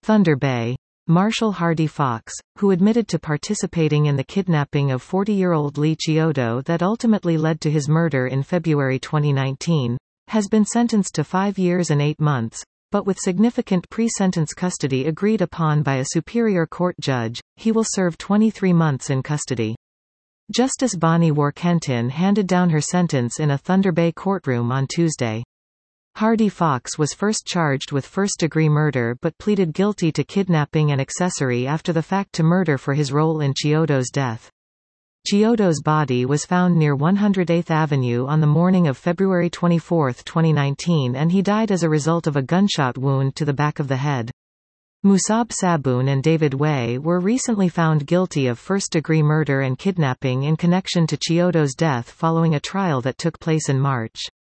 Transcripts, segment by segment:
Thunder Bay. Marshall Hardy Fox, who admitted to participating in the kidnapping of 40-year-old Lee Chiodo that ultimately led to his murder in February 2019, has been sentenced to 5 years and 8 months, but with significant pre-sentence custody agreed upon by a superior court judge, he will serve 23 months in custody. Justice Bonnie Warkentin handed down her sentence in a Thunder Bay courtroom on Tuesday. Hardy Fox was first charged with first-degree murder but pleaded guilty to kidnapping and accessory after the fact to murder for his role in Chiodo's death. Chiodo's body was found near 108th Avenue on the morning of February 24, 2019, and he died as a result of a gunshot wound to the back of the head. Musab Saboon and David Way were recently found guilty of first-degree murder and kidnapping in connection to Chiodo's death following a trial that took place in March.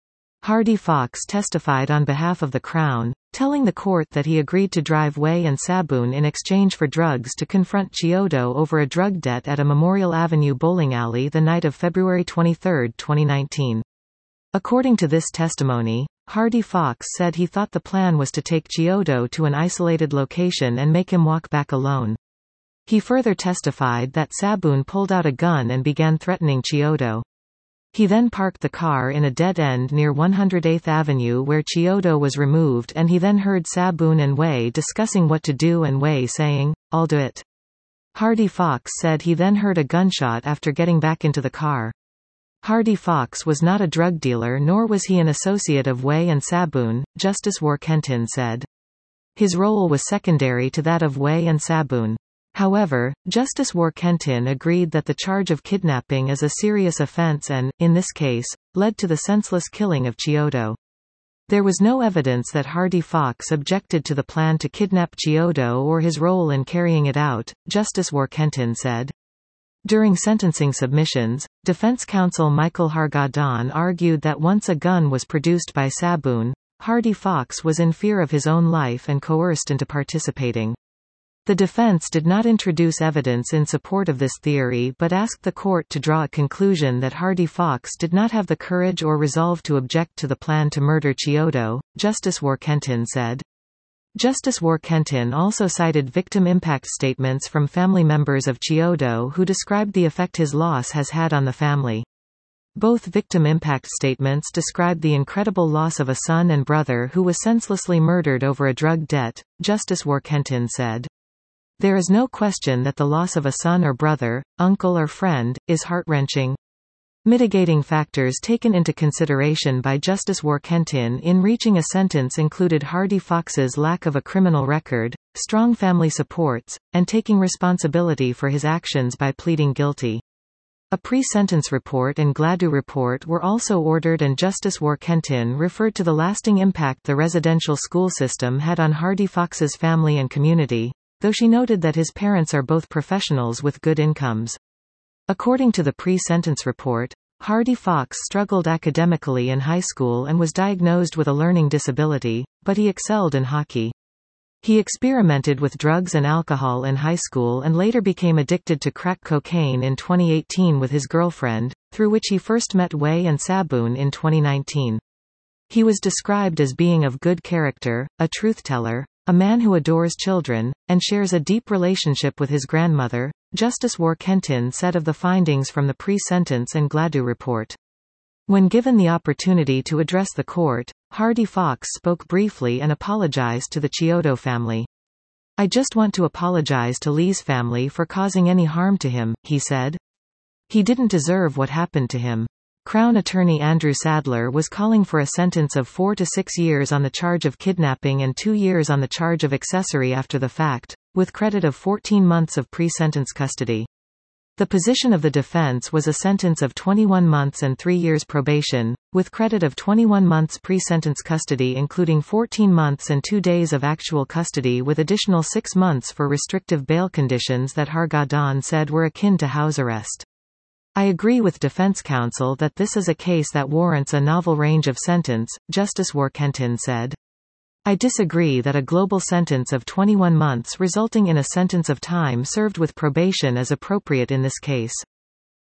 Hardy Fox testified on behalf of the Crown, telling the court that he agreed to drive Way and Saboon in exchange for drugs to confront Chiodo over a drug debt at a Memorial Avenue bowling alley the night of February 23, 2019. According to this testimony, Hardy Fox said he thought the plan was to take Chiodo to an isolated location and make him walk back alone. He further testified that Saboon pulled out a gun and began threatening Chiodo. He then parked the car in a dead end near 108th Avenue where Chiodo was removed, and he then heard Saboon and Way discussing what to do and Way saying, "I'll do it." Hardy Fox said he then heard a gunshot after getting back into the car. Hardy Fox was not a drug dealer nor was he an associate of Way and Saboon, Justice Warkentin said. His role was secondary to that of Way and Saboon. However, Justice Warkentin agreed that the charge of kidnapping is a serious offense and, in this case, led to the senseless killing of Chiodo. There was no evidence that Hardy Fox objected to the plan to kidnap Chiodo or his role in carrying it out, Justice Warkentin said. During sentencing submissions, defense counsel Michael Hargadon argued that once a gun was produced by Saboon, Hardy Fox was in fear of his own life and coerced into participating. The defense did not introduce evidence in support of this theory but asked the court to draw a conclusion that Hardy Fox did not have the courage or resolve to object to the plan to murder Chiodo, Justice Warkentin said. Justice Warkentin also cited victim impact statements from family members of Chiodo who described the effect his loss has had on the family. Both victim impact statements described the incredible loss of a son and brother who was senselessly murdered over a drug debt, Justice Warkentin said. There is no question that the loss of a son or brother, uncle or friend, is heart-wrenching. Mitigating factors taken into consideration by Justice Warkentin in reaching a sentence included Hardy Fox's lack of a criminal record, strong family supports, and taking responsibility for his actions by pleading guilty. A pre-sentence report and Gladue report were also ordered, and Justice Warkentin referred to the lasting impact the residential school system had on Hardy Fox's family and community, though she noted that his parents are both professionals with good incomes. According to the pre-sentence report, Hardy Fox struggled academically in high school and was diagnosed with a learning disability, but he excelled in hockey. He experimented with drugs and alcohol in high school and later became addicted to crack cocaine in 2018 with his girlfriend, through which he first met Way and Saboon in 2019. He was described as being of good character, a truth-teller, a man who adores children, and shares a deep relationship with his grandmother, Justice Warkentin said of the findings from the pre-sentence and Gladue report. When given the opportunity to address the court, Hardy Fox spoke briefly and apologized to the Chiodo family. "I just want to apologize to Lee's family for causing any harm to him," he said. He didn't deserve what happened to him. Crown Attorney Andrew Sadler was calling for a sentence of 4 to 6 years on the charge of kidnapping and 2 years on the charge of accessory after the fact, with credit of 14 months of pre-sentence custody. The position of the defense was a sentence of 21 months and 3 years probation, with credit of 21 months pre-sentence custody including 14 months and 2 days of actual custody with additional 6 months for restrictive bail conditions that Hargadon said were akin to house arrest. "I agree with defense counsel that this is a case that warrants a novel range of sentence," Justice Warkentin said. "I disagree that a global sentence of 21 months resulting in a sentence of time served with probation is appropriate in this case.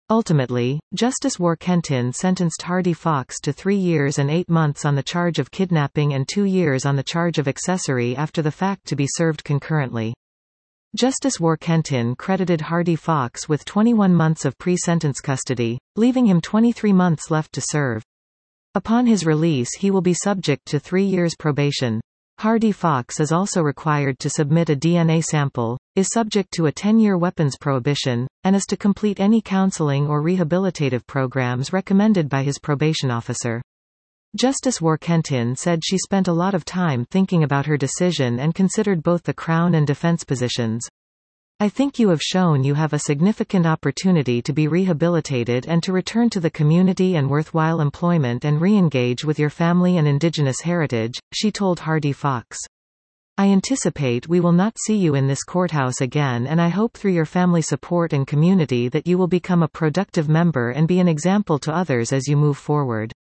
Ultimately, Justice Warkentin sentenced Hardy Fox to 3 years and 8 months on the charge of kidnapping and 2 years on the charge of accessory after the fact to be served concurrently. Justice Warkentin credited Hardy Fox with 21 months of pre-sentence custody, leaving him 23 months left to serve. Upon his release he will be subject to 3 years probation. Hardy Fox is also required to submit a DNA sample, is subject to a 10-year weapons prohibition, and is to complete any counseling or rehabilitative programs recommended by his probation officer. Justice Warkentin said she spent a lot of time thinking about her decision and considered both the Crown and defense positions. I think you have shown you have a significant opportunity to be rehabilitated and to return to the community and worthwhile employment and re-engage with your family and indigenous heritage, she told Hardy Fox. I anticipate we will not see you in this courthouse again, and I hope through your family support and community that you will become a productive member and be an example to others as you move forward.